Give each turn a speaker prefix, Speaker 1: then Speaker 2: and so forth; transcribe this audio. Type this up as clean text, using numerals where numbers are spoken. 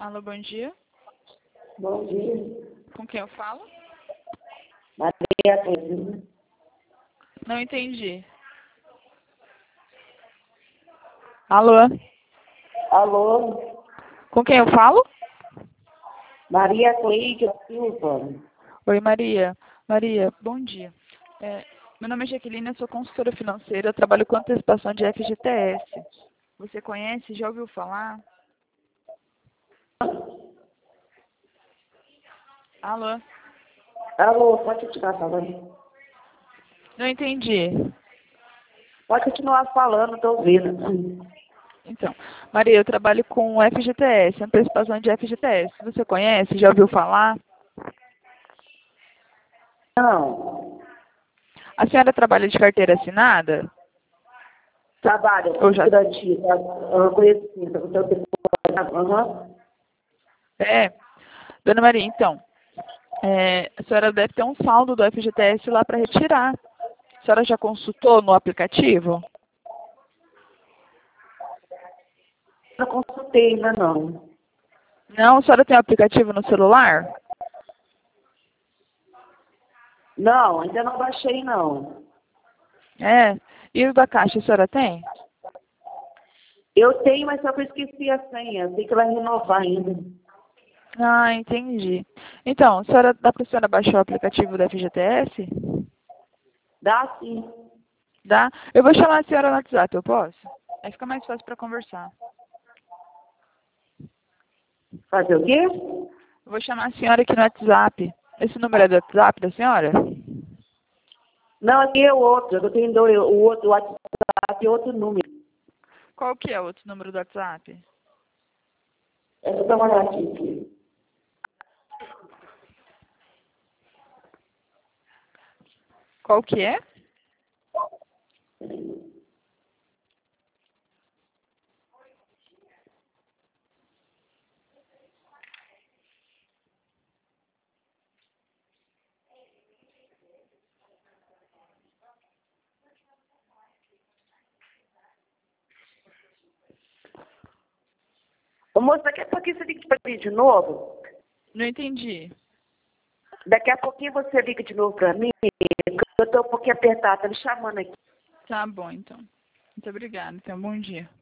Speaker 1: Alô, bom dia.
Speaker 2: Bom dia.
Speaker 1: Com quem eu falo?
Speaker 2: Maria Tereza.
Speaker 1: Não entendi. Alô?
Speaker 2: Alô?
Speaker 1: Com quem eu falo?
Speaker 2: Maria Cleide Silva.
Speaker 1: Oi, Maria. Maria, bom dia. Meu nome é Jaqueline, eu sou consultora financeira, eu trabalho com antecipação de FGTS. Você conhece? Já ouviu falar? Alô?
Speaker 2: Alô, pode continuar falando?
Speaker 1: Não entendi.
Speaker 2: Pode continuar falando, estou ouvindo.
Speaker 1: Então, Maria, eu trabalho com FGTS, antecipação de FGTS. Você conhece? Já ouviu falar?
Speaker 2: Não.
Speaker 1: A senhora trabalha de carteira assinada?
Speaker 2: Trabalho,
Speaker 1: Ou já...
Speaker 2: garantia, conhecida, com seu telefone. Aham.
Speaker 1: Dona Maria, então, a senhora deve ter um saldo do FGTS lá para retirar. A senhora já consultou no aplicativo?
Speaker 2: Não consultei ainda não.
Speaker 1: Não? A senhora tem o aplicativo no celular?
Speaker 2: Não, ainda não baixei não.
Speaker 1: E o da Caixa a senhora tem?
Speaker 2: Eu tenho, mas só que eu esqueci a senha. Tem que lá renovar ainda.
Speaker 1: Ah, entendi. Então, dá para a senhora baixar o aplicativo da FGTS?
Speaker 2: Dá sim.
Speaker 1: Dá? Eu vou chamar a senhora no WhatsApp, eu posso? Aí fica mais fácil para conversar.
Speaker 2: Fazer o quê?
Speaker 1: Eu vou chamar a senhora aqui no WhatsApp. Esse número é do WhatsApp da senhora?
Speaker 2: Não, aqui é o outro. Eu tenho o outro WhatsApp e outro número.
Speaker 1: Qual que é o outro número do WhatsApp?
Speaker 2: Deixa eu dar uma olhada aqui.
Speaker 1: Qual que é?
Speaker 2: Ô, moça, daqui a pouquinho você liga para mim de novo?
Speaker 1: Não entendi.
Speaker 2: Daqui a pouquinho você liga de novo para mim? Eu estou um pouquinho apertada, tá me chamando aqui.
Speaker 1: Tá bom, então. Muito obrigada. Então, bom dia.